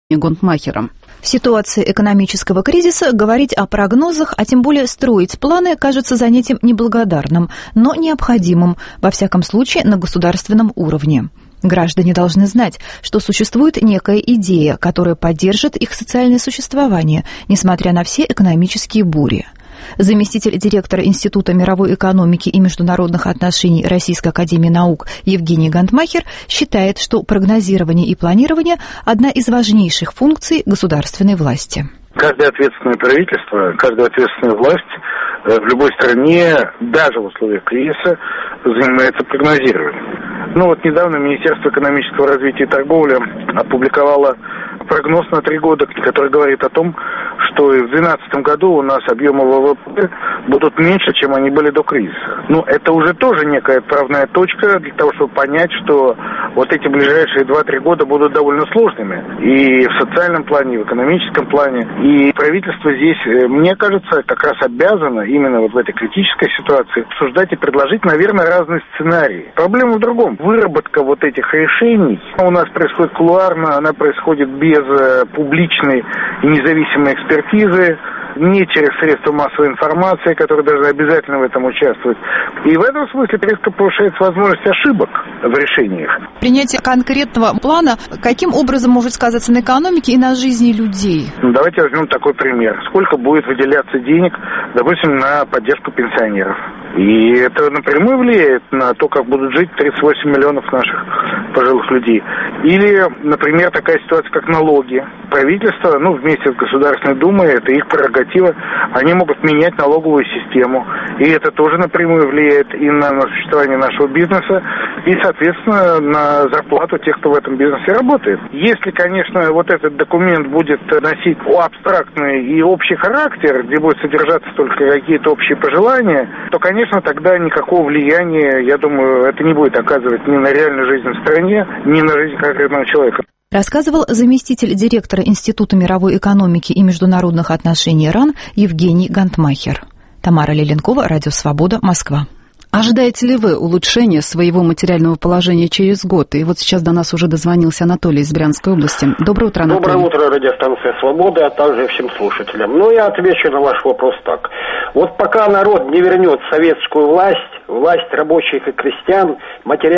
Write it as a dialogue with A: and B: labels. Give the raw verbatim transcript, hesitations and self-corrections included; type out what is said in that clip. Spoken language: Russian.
A: Гонтмахером.
B: В ситуации экономического кризиса говорить о прогнозах, а тем более строить планы, кажется занятием неблагодарным, но необходимым, во всяком случае на государственном уровне. Граждане должны знать, что существует некая идея, которая поддержит их социальное существование, несмотря на все экономические бури. Заместитель директора Института мировой экономики и международных отношений Российской академии наук Евгений Гонтмахер считает, что прогнозирование и планирование – одна из важнейших функций государственной власти.
C: Каждое ответственное правительство, каждая ответственная власть в любой стране, даже в условиях кризиса, занимается прогнозированием. Ну вот недавно Министерство экономического развития и торговли опубликовало прогноз на три года, который говорит о том, что и в две тысячи двенадцатом году у нас объемы ВВП будут меньше, чем они были до кризиса. Ну, это уже тоже некая отправная точка для того, чтобы понять, что вот эти ближайшие два-три года будут довольно сложными. И в социальном плане, и в экономическом плане. И правительство здесь, мне кажется, как раз обязано именно вот в этой критической ситуации обсуждать и предложить, наверное, разные сценарии. Проблема в другом. Выработка вот этих решений у нас происходит кулуарно, она происходит без публичной и независимой экспертизы, не через средства массовой информации, которые должны обязательно в этом участвовать. И в этом смысле резко повышается возможность ошибок в решениях.
B: Принятие конкретного плана каким образом может сказаться на экономике и на жизни людей?
C: Ну, давайте возьмем такой пример. Сколько будет выделяться денег, допустим, на поддержку пенсионеров? И это напрямую влияет на то, как будут жить тридцать восемь миллионов наших пожилых людей. Или, например, такая ситуация, как налоги. Правительство, ну, вместе с Государственной Думой, это их прерогатива, они могут менять налоговую систему. И это тоже напрямую влияет и на существование нашего бизнеса, и, соответственно, на зарплату тех, кто в этом бизнесе работает. Если, конечно, вот этот документ будет носить абстрактный и общий характер, где будет содержаться только какие-то общие пожелания, то, конечно, тогда никакого влияния, я думаю, это не будет оказывать ни на реальную жизнь в стране, ни на жизнь конкретного человека.
B: Рассказывал заместитель директора Института мировой экономики и международных отношений РАН Евгений Гонтмахер. Тамара Леленкова, Радио Свобода, Москва.
A: Ожидаете ли вы улучшения своего материального положения через год? И вот сейчас до нас уже дозвонился Анатолий из Брянской области. Доброе утро, Анатолий.
D: Доброе утро, радиостанция «Свобода», а также всем слушателям. Ну, я отвечу на ваш вопрос так. Вот пока народ не вернет советскую власть, власть рабочих и крестьян, материальное